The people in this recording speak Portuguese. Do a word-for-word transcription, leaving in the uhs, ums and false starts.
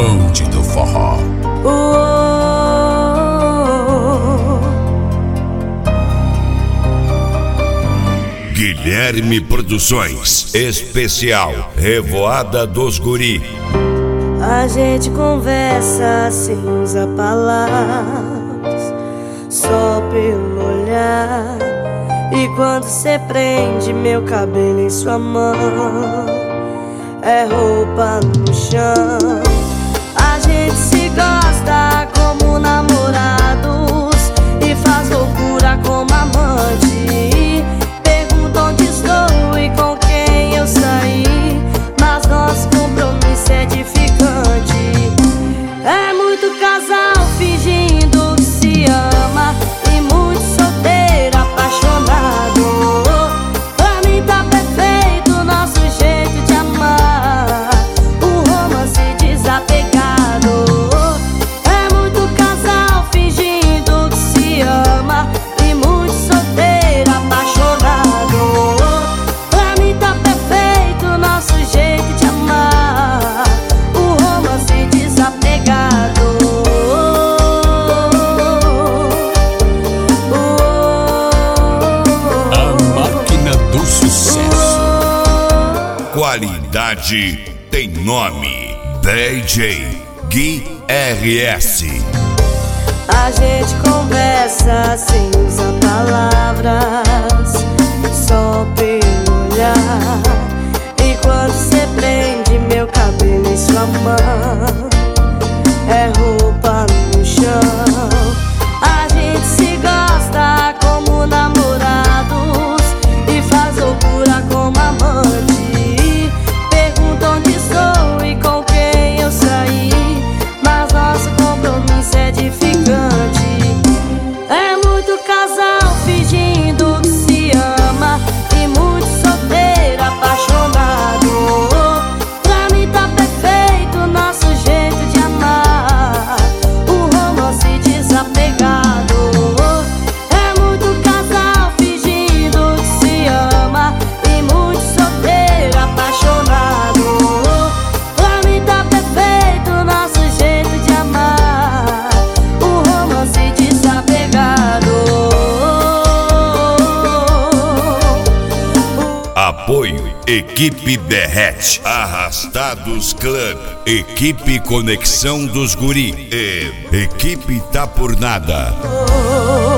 bonde do forró. Guilherme Produções, especial Revoada dos Guri. A gente conversa sem usar palavras, só pelo olhar. E quando cê prende meu cabelo em sua mão, é roupa no chão. A gente se gosta como namorados e faz loucura como amante. Pergunta onde estou e com quem eu saí, mas nosso compromisso é edificante. É muito casal fingindo que se ama e muito solteiro apaixonado. Pra mim tá perfeito o nosso jeito de amar, um romance desapegado. É muito casal fingindo que se ama e muito solteiro apaixonado. Pra mim tá perfeito o nosso jeito de amar, um romance desapegado. A máquina do sucesso. Qualidade tem nome. D J Gui R S. A gente conversa sem usar palavras, só pelo olhar. E quando cê prende meu cabelo em sua mão, é roupa no chão. A gente se gosta como namorados e faz loucura como amante. Pergunta onde estou e com quem eu saí, mas nosso compromisso é edificante. É muito casal fingindo que se ama e muito solteiro apaixonado. Pra mim tá perfeito o nosso jeito de amar, um romance desapegado. É muito casal fingindo que se ama e muito solteiro apaixonado. Pra mim tá perfeito o nosso jeito de amar, um romance desapegado. Apoio Equipe Berrete, Arrastados Club, Equipe Conexão dos Guri e Equipe Tá Por Nada. Oh,